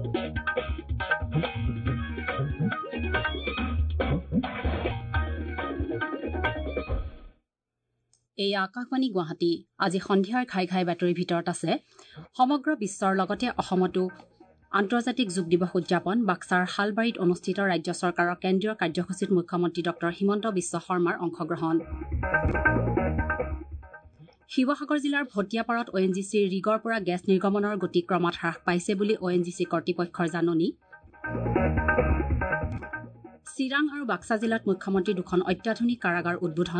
এই আকাশবাণী গুৱাহাটী আজি সন্ধিয়াৰ ঘাই ঘাই বাতৰিৰ ভিতৰত আছে সমগ্ৰ বিশ্বৰ লগতে অসমতো আন্তৰ্জাতিক যোগ দিৱস উদযাপন বাক্সাৰ শালবাৰীত অনুষ্ঠিত ৰাজ্য চৰকাৰৰ কেন্দ্ৰীয় কাৰ্যসূচীত মুখ্যমন্ত্ৰী ডঃ হিমন্ত বিশ্ব শৰ্মাৰ অংশগ্ৰহণ শিৱসাগৰ জিলাৰ ভটিয়াপাৰত ONGCৰ ৰিগৰ পৰা গেছ নিৰ্গমনৰ গতি ক্ৰমাৎ হ্ৰাস পাইছে বুলি ONGC কৰ্তৃপক্ষৰ জাননী চিৰাং আৰু বাক্সা জিলাত মুখ্যমন্ত্ৰী দুখন অত্যাধুনিক কাৰাগাৰ উদ্বোধন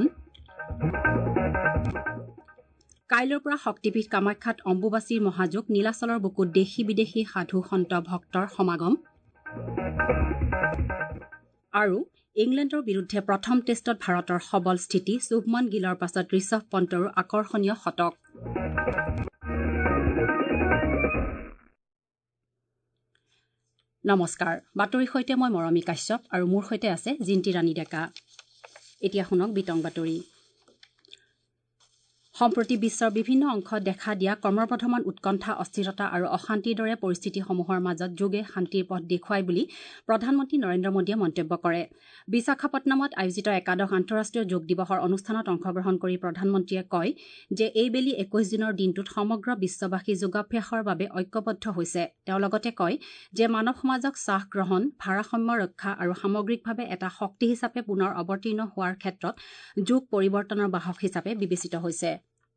কাইলৈৰ পৰা শক্তিপীঠ কামাখ্যাত অম্বুবাচীৰ মহাযোগ নীলাচলৰ বুকুত দেশী বিদেশী সাধু সন্ত ভক্তৰ সমাগম আৰু ইংলেণ্ডৰ বিৰুদ্ধে প্ৰথম টেষ্টত ভাৰতৰ সবল স্থিতি শুভমন গিলৰ পাছত ঋষভ পন্তৰো আকৰ্ষণীয় শতক নমস্কাৰ বাতৰিৰ সৈতে মই মৰমী কাশ্যপ আৰু মোৰ সৈতে আছে জিন্তি ৰাণী ডেকা এতিয়া শুনক বিতং বাতৰি সম্প্ৰতি বিশ্বৰ বিভিন্ন অংশত দেখা দিয়া ক্ৰমবৰ্ধমান উৎকণ্ঠা অস্থিৰতা আৰু অশান্তিৰ দৰে পৰিস্থিতিসমূহৰ মাজত যোগে শান্তিৰ পথ দেখুৱাই বুলি প্ৰধানমন্ত্ৰী নৰেন্দ্ৰ মোদীয়ে মন্তব্য কৰে বিশাখাপট্টনমত আয়োজিত একাদশ আন্তঃৰাষ্ট্ৰীয় যোগ দিৱসৰ অনুষ্ঠানত অংশগ্ৰহণ কৰি প্ৰধানমন্ত্ৰীয়ে কয় যে এইবেলি 21 দিনৰ দিনটোত সমগ্ৰ বিশ্ববাসী যোগাভ্যাসৰ বাবে ঐক্যবদ্ধ হৈছে তেওঁ লগতে কয় যে মানৱ সমাজক শ্বাস গ্ৰহণ ভাৰসাম্য ৰক্ষা আৰু সামগ্ৰিকভাৱে এটা শক্তি হিচাপে পুনৰ অৱতীৰ্ণ হোৱাৰ ক্ষেত্ৰত যোগ পৰিৱৰ্তনৰ বাহক হিচাপে বিবেচিত হৈছে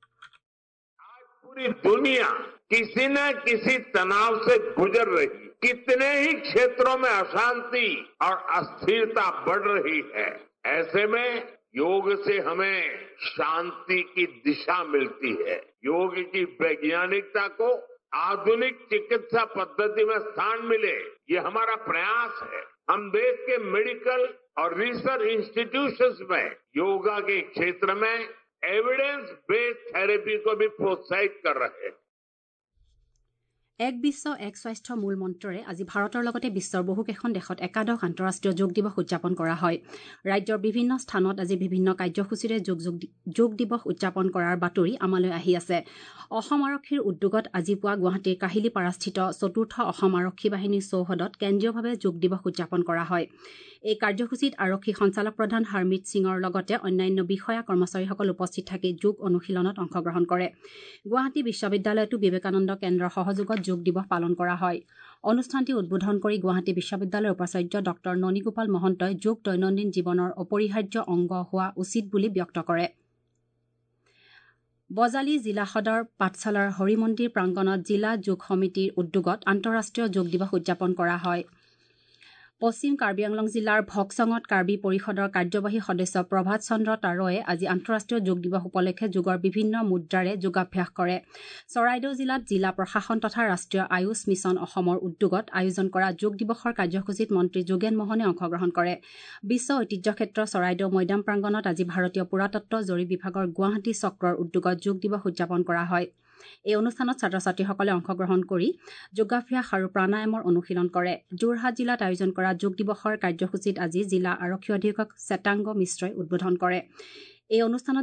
पूरी दुनिया किसी न किसी तनाव से गुजर रही कितने ही क्षेत्रों में अशांति और अस्थिरता बढ़ रही है ऐसे में योग से हमें शांति की दिशा मिलती है योग की वैज्ञानिकता को आधुनिक चिकित्सा पद्धति में स्थान मिले ये हमारा प्रयास है हम देश के मेडिकल और रिसर्च इंस्टीट्यूशंस में योगा के क्षेत्र में एविडेंस बेस्ड थेरेपी को भी प्रोत्साहित कर रहे हैं এক বিশ্ব এক স্বাস্থ্য মূল মন্ত্ৰৰে আজি ভাৰতৰ লগতে বিশ্বৰ বহুকেইখন দেশত একাদশ আন্তঃৰাষ্ট্ৰীয় যোগ দিৱস উদযাপন কৰা হয় ৰাজ্যৰ বিভিন্ন স্থানত আজি বিভিন্ন কাৰ্যসূচীৰে যোগ দিৱস উদযাপন কৰাৰ বাতৰি আমালৈ আহি আছে অসম আৰক্ষীৰ উদ্যোগত আজি পুৱা গুৱাহাটীৰ কাহিলীপাৰাস্থিত চতুৰ্থ অসম আৰক্ষী বাহিনীৰ চৌহদত কেন্দ্ৰীয়ভাৱে যোগ দিৱস উদযাপন কৰা হয় এই কাৰ্যসূচীত আৰক্ষী সঞ্চালক প্ৰধান হাৰমিত সিঙৰ লগতে অন্যান্য বিষয়া কৰ্মচাৰীসকল উপস্থিত থাকি যোগ অনুশীলনত অংশগ্ৰহণ কৰে গুৱাহাটী বিশ্ববিদ্যালয়তো বিবেকানন্দ কেন্দ্ৰৰ সহযোগত যোগ দিৱস পালন কৰা হয় অনুষ্ঠানটি উদ্বোধন কৰি গুৱাহাটী বিশ্ববিদ্যালয়ৰ উপাচাৰ্য ডক্টৰ ননীগোপাল মহন্তই যোগ দৈনন্দিন জীৱনৰ অপৰিহাৰ্য অংগ হোৱা উচিত বুলি ব্যক্ত কৰে বজালী জিলা সদৰ পাঠশালাৰ হৰিমন্দিৰ প্ৰাংগণত জিলা যোগ সমিতিৰ উদ্যোগত আন্তঃৰাষ্ট্ৰীয় যোগ দিৱস উদযাপন কৰা হয় পশ্চিম কাৰ্বি আংলং জিলাৰ ভক্সঙত কাৰ্বি পৰিষদৰ কাৰ্যবাহী সদস্য প্ৰভাত চন্দ্ৰ তাৰয়ে আজি আন্তঃৰাষ্ট্ৰীয় যোগ দিৱস উপলক্ষে যোগৰ বিভিন্ন মুদ্ৰাৰে যোগাভ্যাস কৰে চৰাইদেউ জিলাত জিলা প্ৰশাসন তথা ৰাষ্ট্ৰীয় আয়ুষ মিছন অসমৰ উদ্যোগত আয়োজন কৰা যোগ দিৱসৰ কাৰ্যসূচীত মন্ত্ৰী যোগেন মোহনে অংশগ্ৰহণ কৰে বিশ্ব ঐতিহ্য ক্ষেত্ৰ চৰাইদেউ মৈদাম প্ৰাংগণত আজি ভাৰতীয় পুৰাতত্ব জৰীপ বিভাগৰ গুৱাহাটী চক্ৰৰ উদ্যোগত যোগ দিৱস উদযাপন কৰা হয় এই অনুষ্ঠানত ছাত্ৰ ছাত্ৰীসকলে অংশগ্ৰহণ কৰি যোগাভ্যাস আৰু প্ৰাণায়ামৰ অনুশীলন কৰে যোৰহাট জিলাত আয়োজন কৰা যোগ দিৱসৰ কাৰ্যসূচীত আজি জিলা আৰক্ষী অধীক্ষক চেতাংগ মিশ্ৰই উদ্বোধন কৰে এই অনুষ্ঠানত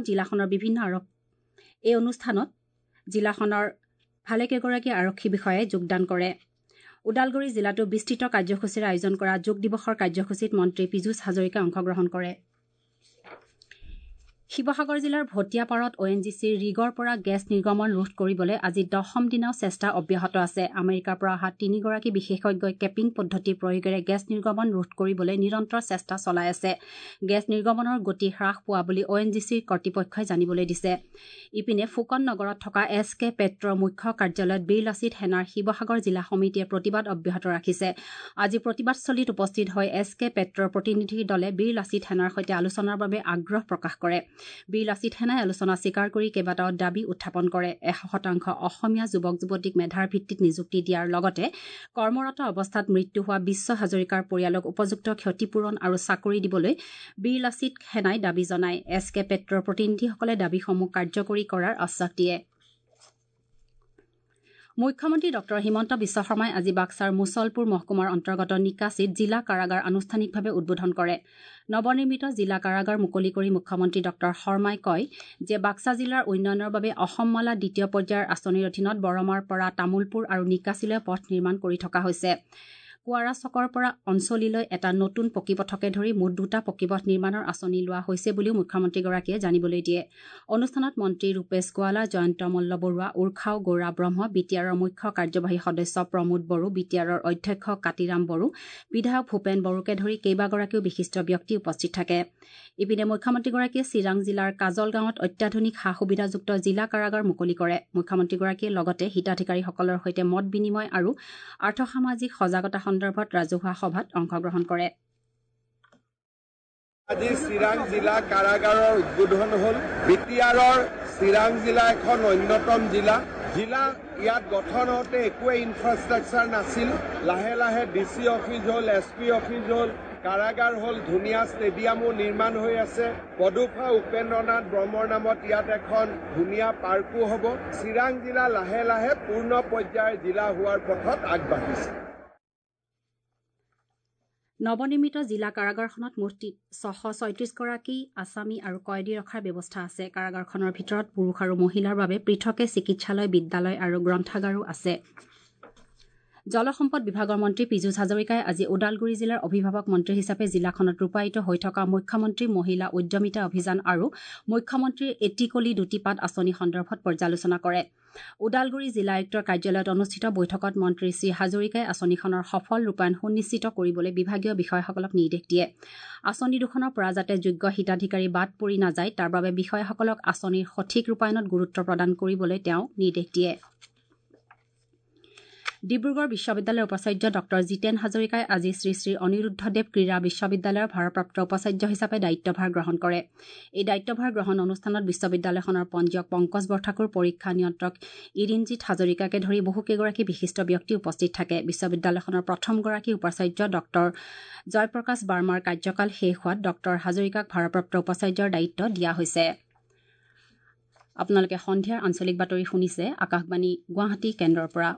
জিলাখনৰ ভালেকেইগৰাকী আৰক্ষী বিষয়াই যোগদান কৰে ওদালগুৰি জিলাতো বিস্তৃত কাৰ্যসূচীৰে আয়োজন কৰা যোগ দিৱসৰ কাৰ্যসূচীত মন্ত্ৰী পীযুষ হাজৰিকাই অংশগ্ৰহণ কৰে শিৱসাগৰ জিলাৰ ভটিয়াপাৰত ONGCৰ ৰিগৰ পৰা গেছ নিৰ্গমন ৰোধ কৰিবলৈ আজি 10ম দিনাও চেষ্টা অব্যাহত আছে আমেৰিকাৰ পৰা অহা 3গৰাকী বিশেষজ্ঞই কেপিং পদ্ধতি প্ৰয়োগেৰে গেছ নিৰ্গমন ৰোধ কৰিবলৈ নিৰন্তৰ চেষ্টা চলাই আছে গেছ নিৰ্গমনৰ গতি হ্ৰাস পোৱা বুলি ONGCৰ কৰ্তৃপক্ষই জানিবলৈ দিছে ইপিনে ফুকন নগৰত থকা SK পেট্ৰৰ মুখ্য কাৰ্যালয়ত বীৰ লাচিত সেনাৰ শিৱসাগৰ জিলা সমিতিয়ে প্ৰতিবাদ অব্যাহত ৰাখিছে আজি প্ৰতিবাদস্থলীত উপস্থিত হৈ SK পেট্ৰৰ প্ৰতিনিধি দলে বীৰ লাচিত সেনাৰ সৈতে আলোচনাৰ বাবে আগ্ৰহ প্ৰকাশ কৰে বীৰ লাচিত সেনাই আলোচনা স্বীকাৰ কৰি কেইবাটাও দাবী উত্থাপন কৰে 100% অসমীয়া যুৱক যুৱতীক মেধাৰ ভিত্তিত নিযুক্তি দিয়াৰ লগতে কৰ্মৰত অৱস্থাত মৃত্যু হোৱা বিশ্ব হাজৰিকাৰ পৰিয়ালক উপযুক্ত ক্ষতিপূৰণ আৰু চাকৰি দিবলৈ বীৰ লাচিত সেনাই দাবী জনায় SK পেট্ৰৰ প্ৰতিনিধিসকলে দাবীসমূহ কাৰ্যকৰী কৰাৰ আশ্বাস দিয়ে মুখ্যমন্ত্ৰী ডঃ হিমন্ত বিশ্ব শৰ্মাই আজি বাক্সাৰ মুছলপুৰ মহকুমাৰ অন্তৰ্গত নিকাছিত জিলা কাৰাগাৰ আনুষ্ঠানিকভাৱে উদ্বোধন কৰে। নৱনিৰ্মিত জিলা কাৰাগাৰ মুকলি কৰি মুখ্যমন্ত্ৰী ডঃ শৰ্মাই কয় যে বাক্সা জিলাৰ উন্নয়নৰ বাবে অসম মালা দ্বিতীয় পৰ্যায়ৰ আঁচনিৰ অধীনত বৰমাৰ পৰা তামুলপুৰ আৰু নিকাছিলৈ পথ নিৰ্মাণ কৰি থকা হৈছে। কুৱাৰা চকৰ পৰা অঞ্চলীলৈ এটা নতুন পকীপথকে ধৰি মুঠ 2টা পকীপথ নিৰ্মাণৰ আঁচনি লোৱা হৈছে বুলিও মুখ্যমন্ত্ৰীগৰাকীয়ে জানিবলৈ দিয়ে। অনুষ্ঠানত মন্ত্ৰী ৰূপেশ গোৱালা, জয়ন্ত মল্ল বৰুৱা, উৰ্খাও গৌৰা ব্ৰহ্ম, বিটিআৰৰ মুখ্য কাৰ্যবাহী সদস্য প্ৰমোদ বড়ো, বিটিআৰৰ অধ্যক্ষ কাতিৰাম বড়ো, বিধায়ক ভূপেন বড়োকে ধৰি কেইবাগৰাকীও বিশিষ্ট ব্যক্তি উপস্থিত থাকে। ইপিনে মুখ্যমন্ত্ৰীগৰাকীয়ে চিৰাং জিলাৰ কাজল গাঁৱত অত্যাধুনিক সা সুবিধাযুক্ত জিলা কাৰাগাৰ মুকলি কৰে। মুখ্যমন্ত্ৰীগৰাকীয়ে লগতে হিতাধিকাৰীসকলৰ সৈতে মত বিনিময় আৰু আৰ্থসামাজিক সজাগতা সন্দৰ্ভত ৰাজহুৱা সভাত অংশগ্ৰহণ কৰে। আজি চিৰাং জিলা কাৰাগাৰৰ উদ্বোধন হ'ল। বিটিআৰৰ চিৰাং জিলা এখন অন্যতম জিলা। ইয়াত গঠন হওঁতে একোৱে ইনফ্ৰাষ্ট্ৰাকচাৰ নাছিল। লাহে লাহে ডিচি অফিচ হ'ল, SP অফিচ হ'ল, কাৰাগাৰ হ'ল, ধুনীয়া ষ্টেডিয়ামো নিৰ্মাণ হৈ আছে। পদুফা উপেন্দ্ৰনাথ ব্ৰহ্মৰ নামত ইয়াত এখন ধুনীয়া পাৰ্কো হ'ব। চিৰাং জিলা লাহে লাহে পূৰ্ণ পৰ্যায়ৰ জিলা হোৱাৰ পথত আগবাঢ়িছে। নৱনিৰ্মিত জিলা কাৰাগাৰখনত মুঠ 636গৰাকী আছামী আৰু কয়দী ৰখাৰ ব্যৱস্থা আছে। কাৰাগাৰখনৰ ভিতৰত পুৰুষ আৰু মহিলাৰ বাবে পৃথকে চিকিৎসালয়, বিদ্যালয় আৰু গ্ৰন্থাগাৰো আছে। জলসম্পদ বিভাগৰ মন্ত্ৰী পীযুষ হাজৰিকাই আজি ওদালগুৰি জিলাৰ অভিভাৱক মন্ত্ৰী হিচাপে জিলাখনত ৰূপায়িত হৈ থকা মুখ্যমন্ত্ৰী মহিলা উদ্যমিতা অভিযান আৰু মুখ্যমন্ত্ৰীৰ এটিকলি দুটিপাত আঁচনি সন্দৰ্ভত পৰ্যালোচনা কৰে। ওদালগুৰি জিলা আয়ুক্তৰ কাৰ্যালয়ত অনুষ্ঠিত বৈঠকত মন্ত্ৰী শ্ৰী হাজৰিকাই আঁচনিখনৰ সফল ৰূপায়ণ সুনিশ্চিত কৰিবলৈ বিভাগীয় বিষয়াসকলক নিৰ্দেশ দিয়ে। আঁচনি দুখনৰ পৰা যাতে যোগ্য হিতাধিকাৰী বাদ পৰি নাযায় তাৰ বাবে বিষয়াসকলক আঁচনিৰ সঠিক ৰূপায়ণত গুৰুত্ব প্ৰদান কৰিবলৈ তেওঁ নিৰ্দেশ দিয়ে। ডিব্ৰুগড় বিশ্ববিদ্যালয়ৰ উপাচাৰ্য ডঃ জিতেন হাজৰিকাই আজি শ্ৰী শ্ৰী অনিৰুদ্ধদেৱ ক্ৰীড়া বিশ্ববিদ্যালয়ৰ ভাৰপ্ৰাপ্ত উপাচাৰ্য হিচাপে দায়িত্বভাৰ গ্ৰহণ কৰে। এই দায়িত্বভাৰ গ্ৰহণ অনুষ্ঠানত বিশ্ববিদ্যালয়খনৰ পঞ্জীয়ক পংকজ বৰঠাকুৰ, পৰীক্ষা নিয়ন্ত্ৰক ইৰিনজিৎ হাজৰিকাকে ধৰি বহুকেইগৰাকী বিশিষ্ট ব্যক্তি উপস্থিত থাকে। বিশ্ববিদ্যালয়খনৰ প্ৰথমগৰাকী উপাচাৰ্য ডঃ জয়প্ৰকাশ বাৰ্মাৰ কাৰ্যকাল শেষ হোৱাত ডঃ হাজৰিকাক ভাৰপ্ৰাপ্ত উপাচাৰ্যৰ দায়িত্ব দিয়া হৈছে। আপোনালোকে সন্ধিয়াৰ আঞ্চলিক বাতৰি শুনিছে আকাশবাণী গুৱাহাটী কেন্দ্ৰৰ পৰা।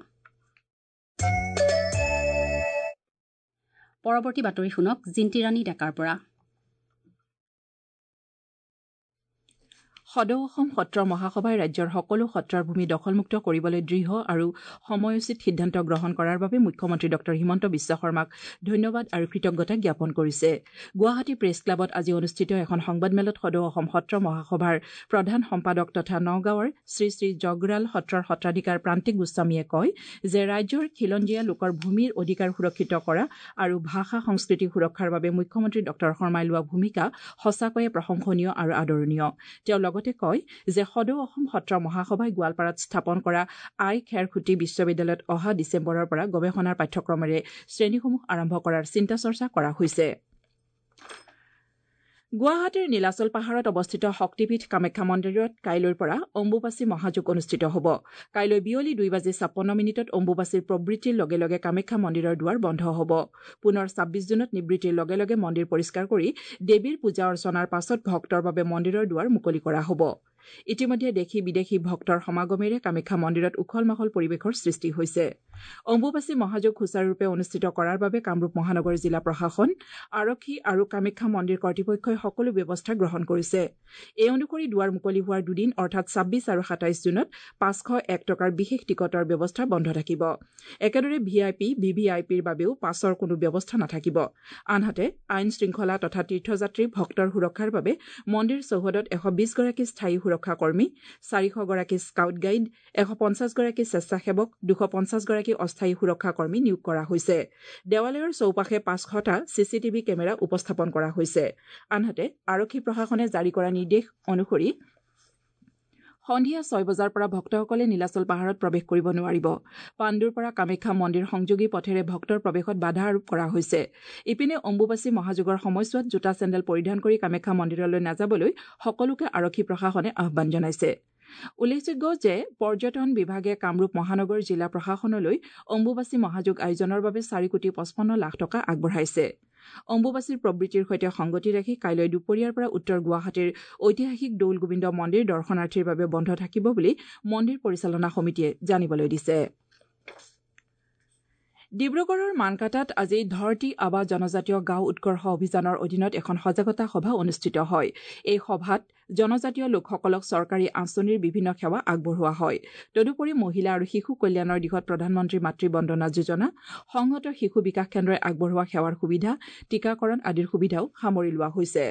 পৰৱৰ্তী বাতৰি শুনক জিন্তিৰাণী ডেকাৰ পৰা। সদৌ অসম সত্ৰ মহাসভাই ৰাজ্যৰ সকলো সত্ৰৰ ভূমি দখলমুক্ত কৰিবলৈ দৃঢ় আৰু সময়োচিত সিদ্ধান্ত গ্ৰহণ কৰাৰ বাবে মুখ্যমন্ত্ৰী ডঃ হিমন্ত বিশ্ব শৰ্মাক ধন্যবাদ আৰু কৃতজ্ঞতা জ্ঞাপন কৰিছে। গুৱাহাটী প্ৰেছ ক্লাবত আজি অনুষ্ঠিত এখন সংবাদমেলত সদৌ অসম সত্ৰ মহাসভাৰ প্ৰধান সম্পাদক তথা নগাঁৱৰ শ্ৰী শ্ৰী জগৰাল সত্ৰৰ সত্ৰাধিকাৰ প্ৰান্তিক গোস্বামীয়ে কয় যে ৰাজ্যৰ খিলঞ্জীয়া লোকৰ ভূমিৰ অধিকাৰ সুৰক্ষিত কৰা আৰু ভাষা সংস্কৃতি সুৰক্ষাৰ বাবে মুখ্যমন্ত্ৰী ডঃ শৰ্মাই লোৱা ভূমিকা সঁচাকৈয়ে প্ৰশংসনীয় আৰু আদৰণীয়। তেওঁ লগতে কয় যে সদৌ অসম সত্ৰ মহাসভাই গোৱালপাৰাত স্থাপন কৰা আই খেৰখুটি বিশ্ববিদ্যালয়ত অহা ডিচেম্বৰৰ পৰা গৱেষণাৰ পাঠ্যক্ৰমেৰে শ্ৰেণীসমূহ আৰম্ভ কৰাৰ চিন্তা চৰ্চা কৰা হৈছে। গুৱাহাটীৰ নীলাচল পাহাৰত অৱস্থিত শক্তিপীঠ কামাখ্যা মন্দিৰত কাইলৈৰ পৰা অম্বুবাচী মহাযজ্ঞ অনুষ্ঠিত হ'ব। কাইলৈ বিয়লি 2:56 অম্বুবাচীৰ প্ৰবৃত্তিৰ লগে লগে কামাখ্যা মন্দিৰৰ দুৱাৰ বন্ধ হ'ব। পুনৰ 26 জুনত নিবৃত্তিৰ লগে লগে মন্দিৰ পৰিষ্কাৰ কৰি দেৱীৰ পূজা অৰ্চনাৰ পাছত ভক্তৰ বাবে মন্দিৰৰ দুৱাৰ মুকলি কৰা হ'ব। ইতিমধ্যে দেশী বিদেশী ভক্তৰ সমাগমেৰে কামাখ্যা মন্দিৰত উখল মাখল পৰিৱেশৰ সৃষ্টি হৈছে। অম্বুবাচী মহাযজ্ঞ সুচাৰুৰূপে অনুষ্ঠিত কৰাৰ বাবে কামৰূপ মহানগৰ জিলা প্ৰশাসন, আৰক্ষী আৰু কামাখ্যা মন্দিৰ কৰ্তৃপক্ষই সকলো ব্যৱস্থা গ্ৰহণ কৰিছে। এই অনুসৰি দুৱাৰ মুকলি হোৱাৰ দুদিন অৰ্থাৎ 26 আৰু 27 জুনত 501 টকাৰ বিশেষ টিকটৰ ব্যৱস্থা বন্ধ থাকিব। একেদৰে VIP, VVIPৰ বাবেও পাছৰ কোনো ব্যৱস্থা নাথাকিব। আনহাতে আইন শৃংখলা তথা তীৰ্থযাত্ৰী ভক্তৰ সুৰক্ষাৰ বাবে মন্দিৰ চৌহদত 120 গৰাকী স্থায়ী সুৰক্ষা কৰ্মী, 400 গৰাকী স্কাউট গাইড, 150 গৰাকী স্বেচ্ছাসেৱক, 250 গৰাকী অস্থায়ী সুৰক্ষা কৰ্মী নিয়োগ কৰা হৈছে। দেৱালয়ৰ চৌপাশে 500টা CCTV কেমেৰা উপস্থাপন কৰা হৈছে। আনহাতে আৰক্ষী প্ৰশাসনে জাৰি কৰা নিৰ্দেশ অনুসৰি সন্ধিয়া 6 বজাৰ পৰা ভক্তসকলে নীলাচল পাহাৰত প্ৰৱেশ কৰিব নোৱাৰিব। পাণ্ডুৰ পৰা কামাখ্যা মন্দিৰ সংযোগী পথেৰে ভক্তৰ প্ৰৱেশত বাধা আৰোপ কৰা হৈছে। ইপিনে অম্বুবাচী মহাযজ্ঞৰ সময়ছোৱাত জোতা চেণ্ডেল পৰিধান কৰি কামাখ্যা মন্দিৰলৈ নাযাবলৈ সকলোকে আৰক্ষী প্ৰশাসনে আহ্বান জনাইছে। উল্লেখযোগ্য যে পৰ্যটন বিভাগে কামৰূপ মহানগৰ জিলা প্ৰশাসনলৈ অম্বুবাচী মহাযজ্ঞ আয়োজনৰ বাবে 4,55 লাখ টকা আগবঢ়াইছে। অম্বুবাচীৰ প্ৰবৃত্তিৰ সৈতে সংগতি ৰাখি কাইলৈ দুপৰীয়াৰ পৰা উত্তৰ গুৱাহাটীৰ ঐতিহাসিক দৌল গোবিন্দ মন্দিৰ দৰ্শনাৰ্থীৰ বাবে বন্ধ থাকিব বুলি মন্দিৰ পৰিচালনা সমিতিয়ে জানিবলৈ দিছে। ডিব্ৰুগড়ৰ মানকাটাত আজি ধৰতী আবা জনজাতীয় গাঁও উৎকৰ্ষ অভিযানৰ অধীনত এখন সজাগতা সভা অনুষ্ঠিত হয়। এই সভাত জনজাতীয় লোকসকলক চৰকাৰী আঁচনিৰ বিভিন্ন সেৱা আগবঢ়োৱা হয়। তদুপৰি মহিলা আৰু শিশু কল্যাণৰ দিশত প্ৰধানমন্ত্ৰী মাতৃ বন্দনা যোজনা, সংহত শিশু বিকাশ কেন্দ্ৰই আগবঢ়োৱা সেৱাৰ সুবিধা, টীকাকৰণ আদিৰ সুবিধাও সামৰি লোৱা হৈছে।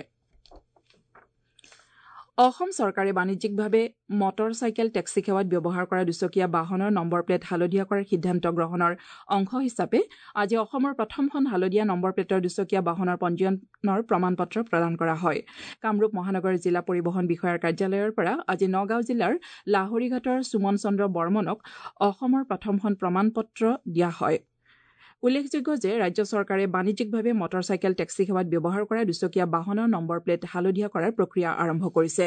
অসম চৰকাৰে বাণিজ্যিকভাৱে মটৰ চাইকেল টেক্সি সেৱাত ব্যৱহাৰ কৰা দুচকীয়া বাহনৰ নম্বৰ প্লেট হালধীয়া কৰাৰ সিদ্ধান্ত গ্ৰহণৰ অংশ হিচাপে আজি অসমৰ প্ৰথমখন হালধীয়া নম্বৰ প্লেটৰ দুচকীয়া বাহনৰ পঞ্জীয়নৰ প্ৰমাণপত্ৰ প্ৰদান কৰা হয়। কামৰূপ মহানগৰ জিলা পৰিবহণ বিষয়াৰ কাৰ্যালয়ৰ পৰা আজি নগাঁও জিলাৰ লাহৰীঘাটৰ সুমন চন্দ্ৰ বৰ্মনক অসমৰ প্ৰথমখন প্ৰমাণপত্ৰ দিয়া হয়। উল্লেখযোগ্য যে ৰাজ্য চৰকাৰে বাণিজ্যিকভাৱে মটৰ চাইকেল টেক্সি সেৱাত ব্যৱহাৰ কৰা দুচকীয়া বাহনৰ নম্বৰ প্লেট হালধীয়া কৰাৰ প্ৰক্ৰিয়া আৰম্ভ কৰিছে।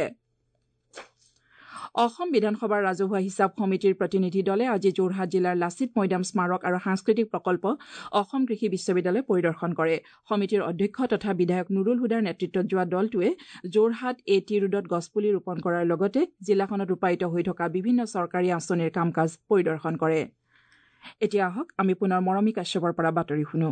অসম বিধানসভাৰ ৰাজহুৱা হিচাপ সমিতিৰ প্ৰতিনিধি দলে আজি যোৰহাট জিলাৰ লাচিত মৈদাম স্মাৰক আৰু সাংস্কৃতিক প্ৰকল্প অসম কৃষি বিশ্ববিদ্যালয় পৰিদৰ্শন কৰে। সমিতিৰ অধ্যক্ষ তথা বিধায়ক নুৰুল হুদাৰ নেতৃত্বত যোৱা দলটোৱে যোৰহাট AT ৰোডত গছপুলি ৰোপণ কৰাৰ লগতে জিলাখনত ৰূপায়িত হৈ থকা বিভিন্ন চৰকাৰী আঁচনিৰ কাম কাজ পৰিদৰ্শন কৰে। এতিয়া আহক আমি পুনৰ মৰমী কাশ্যপৰ পৰা বাতৰি শুনো।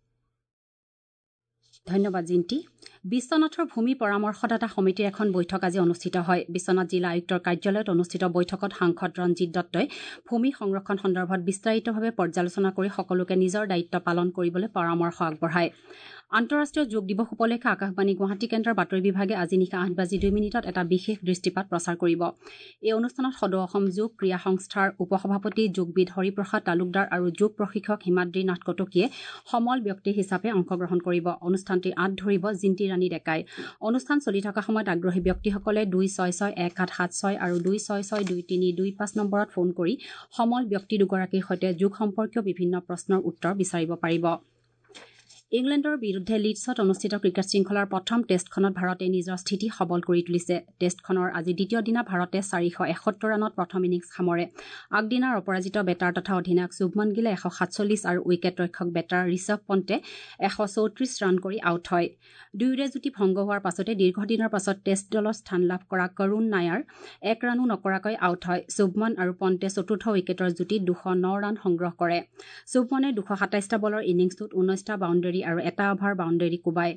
ধন্যবাদ জিন্তি। বিশ্বনাথৰ ভূমি পৰামৰ্শদাতা সমিতিৰ এখন বৈঠক আজি অনুষ্ঠিত হয়। বিশ্বনাথ জিলা আয়ুক্তৰ কাৰ্যালয়ত অনুষ্ঠিত বৈঠকত সাংসদ ৰঞ্জিত দত্তই ভূমি সংৰক্ষণ সন্দৰ্ভত বিস্তাৰিতভাৱে পৰ্যালোচনা কৰি সকলোকে নিজৰ দায়িত্ব পালন কৰিবলৈ পৰামৰ্শ আগবঢ়ায়। আন্তঃৰাষ্ট্ৰীয় যোগ দিৱস উপলক্ষে আকাশবাণী গুৱাহাটী কেন্দ্ৰৰ বাতৰি বিভাগে আজি নিশা 8:02 এটা বিশেষ দৃষ্টিপাত প্ৰচাৰ কৰিব। এই অনুষ্ঠানত সদৌ অসম যোগ ক্ৰীড়া সংস্থাৰ উপসভাপতি যোগবিদ হৰিপ্ৰসাদ তালুকদাৰ আৰু যোগ প্ৰশিক্ষক হিমাদ্ৰী নাথ কটকীয়ে সমল ব্যক্তি হিচাপে অংশগ্ৰহণ কৰিব। অনুষ্ঠানটিৰ আঁত ধৰিব জিন্তি ৰাণী ডেকাই। অনুষ্ঠান চলি থকা সময়ত আগ্ৰহী ব্যক্তিসকলে 266-1776 আৰু 266-2325 নম্বৰত ফোন কৰি সমল ব্যক্তি দুগৰাকীৰ সৈতে যোগ সম্পৰ্কীয় বিভিন্ন প্ৰশ্নৰ উত্তৰ বিচাৰিব পাৰিব। ইংলেণ্ডৰ বিৰুদ্ধে লিডছত অনুষ্ঠিত ক্ৰিকেট শৃংখলাৰ প্ৰথম টেষ্টখনত ভাৰতে নিজৰ স্থিতি সবল কৰি তুলিছে। টেষ্টখনৰ আজি দ্বিতীয় দিনা ভাৰতে 471 ৰানত প্ৰথম ইনিংছ সামৰে। আগদিনাৰ অপৰাজিত বেটাৰ তথা অধিনায়ক শুভমন গিলে 147 আৰু উইকেট ৰক্ষক বেটাৰ ঋষভ পন্তে 134 ৰান কৰি আউট হয়। দুয়োৰে যুটি ভংগ হোৱাৰ পাছতে দীৰ্ঘদিনৰ পাছত টেষ্ট দলত স্থান লাভ কৰা কৰুণ নায়াৰ 1 ৰানো নকৰাকৈ আউট হয়। শুভমন আৰু পন্তে চতুৰ্থ উইকেটৰ যুটিত 209 ৰান সংগ্ৰহ কৰে। শুভমনে 227টা বলৰ ইনিংছটোত 19টা বাউণ্ডেৰী আৰু এটা অভাৰ বাউণ্ডেৰী কোবায়।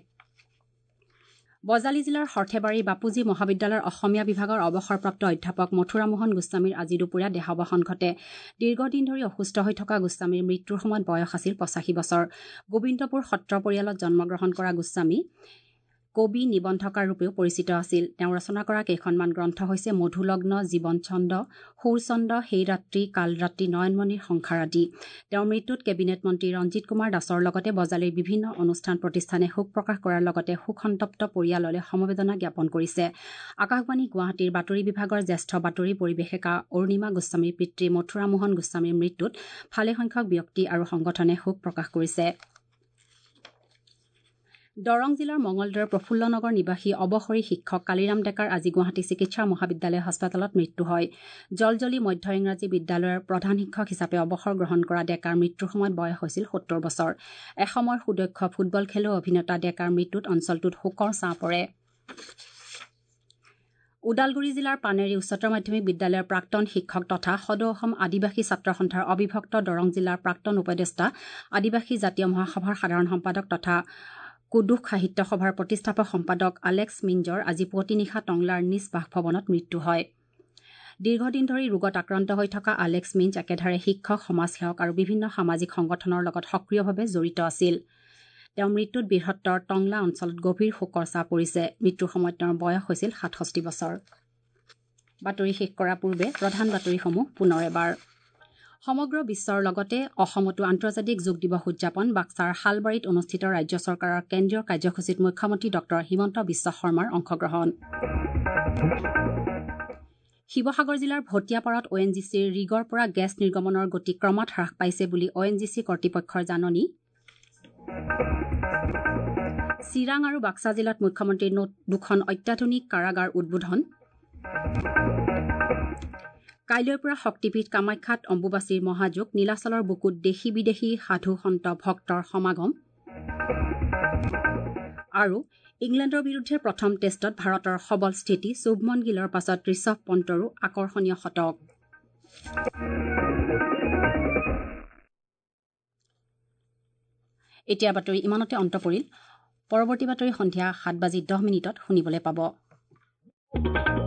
বজালী জিলাৰ সৰ্থেবাৰীৰ বাপুজী মহাবিদ্যালয়ৰ অসমীয়া বিভাগৰ অৱসৰপ্ৰাপ্ত অধ্যাপক মথুৰামোহন গোস্বামীৰ আজি দুপৰীয়া দেহাৱসান ঘটে। দীৰ্ঘদিন ধৰি অসুস্থ হৈ থকা গোস্বামীৰ মৃত্যুৰ সময়ত বয়স আছিল 85 বছৰ। গোবিন্দপুৰ সত্ৰ পৰিয়ালত জন্মগ্ৰহণ কৰা গোস্বামী কবি নিবন্ধকাৰ ৰূপেও পৰিচিত আছিল। তেওঁ ৰচনা কৰা কেইখনমান গ্ৰন্থ হৈছে মধুলগ্ন, জীৱন ছন্দ, সুৰছন্দ, সেই ৰাত্ৰি, কালৰাত্ৰি, নয়নমণিৰ সংসাৰ আদি। তেওঁৰ মৃত্যুত কেবিনেট মন্ত্ৰী ৰঞ্জিত কুমাৰ দাসৰ লগতে বজালীৰ বিভিন্ন অনুষ্ঠান প্ৰতিষ্ঠানে শোক প্ৰকাশ কৰাৰ লগতে শোকসন্তপ্ত পৰিয়াললৈ সমবেদনা জ্ঞাপন কৰিছে। আকাশবাণী গুৱাহাটীৰ বাতৰি বিভাগৰ জ্যেষ্ঠ বাতৰি পৰিৱেশিকা অৰুণিমা গোস্বামীৰ পিতৃ মথুৰামোহন গোস্বামীৰ মৃত্যুত ভালেসংখ্যক ব্যক্তি আৰু সংগঠনে শোক প্ৰকাশ কৰিছে। দৰং জিলাৰ মঙলদৈৰ প্ৰফুল্লনগৰ নিবাসী অৱসৰী শিক্ষক কালিৰাম ডেকাৰ আজি গুৱাহাটী চিকিৎসা মহাবিদ্যালয় হাস্পতালত মৃত্যু হয়। জলজলি মধ্য ইংৰাজী বিদ্যালয়ৰ প্ৰধান শিক্ষক হিচাপে অৱসৰ গ্ৰহণ কৰা ডেকাৰ মৃত্যুৰ সময়ত বয়স হৈছিল 70 বছৰ। এসময়ৰ সুদক্ষ ফুটবল খেলুৱৈ অভিনেতা ডেকাৰ মৃত্যুত অঞ্চলটোত শোকৰ ছাঁ পৰে। ওদালগুৰি জিলাৰ পানেৰী উচ্চতৰ মাধ্যমিক বিদ্যালয়ৰ প্ৰাক্তন শিক্ষক তথা সদৌ অসম আদিবাসী ছাত্ৰ সন্থাৰ অবিভক্ত দৰং জিলাৰ প্ৰাক্তন উপদেষ্টা আদিবাসী জাতীয় মহাসভাৰ সাধাৰণ সম্পাদক তথা কুদুখ সাহিত্য সভাৰ প্ৰতিষ্ঠাপক সম্পাদক আলেক্স মিঞ্জৰ আজি পুৱতি নিশা টংলাৰ নিজ বাসভৱনত মৃত্যু হয়। দীৰ্ঘদিন ধৰি ৰোগত আক্ৰান্ত হৈ থকা আলেক্স মিঞ্জ একেধাৰে শিক্ষক, সমাজসেৱক আৰু বিভিন্ন সামাজিক সংগঠনৰ লগত সক্ৰিয়ভাৱে জড়িত আছিল। তেওঁৰ মৃত্যুত বৃহত্তৰ টংলা অঞ্চলত গভীৰ শোকৰ ছাঁ পৰিছে। মৃত্যুৰ সময়ত তেওঁৰ বয়স হৈছিল 67 বছৰ। বাতৰি শেষ কৰাৰ পূৰ্বে প্ৰধান বাতৰিসমূহ পুনৰ এবাৰ। সমগ্ৰ বিশ্বৰ লগতে অসমতো আন্তৰ্জাতিক যোগ দিৱস উদযাপন। বাক্সাৰ শালবাৰীত অনুষ্ঠিত ৰাজ্য চৰকাৰৰ কেন্দ্ৰীয় কাৰ্যসূচীত মুখ্যমন্ত্ৰী ডঃ হিমন্ত বিশ্ব শৰ্মাৰ অংশগ্ৰহণ। শিৱসাগৰ জিলাৰ ভটিয়াপাৰত ONGCৰ ৰিগৰ পৰা গেছ নিৰ্গমনৰ গতি ক্ৰমাৎ হ্ৰাস পাইছে বুলি ONGC কৰ্তৃপক্ষৰ জাননী। চিৰাং আৰু বাক্সা জিলাত মুখ্যমন্ত্ৰীৰ দুখন অত্যাধুনিক কাৰাগাৰ উদ্বোধন। কাইলৈৰ পৰা শক্তিপীঠ কামাখ্যাত অম্বুবাচীৰ মহাযোগ। নীলাচলৰ বুকুত দেশী বিদেশী সাধু সন্ত ভক্তৰ সমাগম। আৰু ইংলেণ্ডৰ বিৰুদ্ধে প্ৰথম টেষ্টত ভাৰতৰ সবল স্থিতি। শুভমন গিলৰ পাছত ঋষভ পন্তৰো আকৰ্ষণীয় শতক। এতিয়া বাতৰি ইমানতে অন্ত পৰিল। পৰৱৰ্তী বাতৰি সন্ধিয়া 7:10 শুনিবলৈ পাব।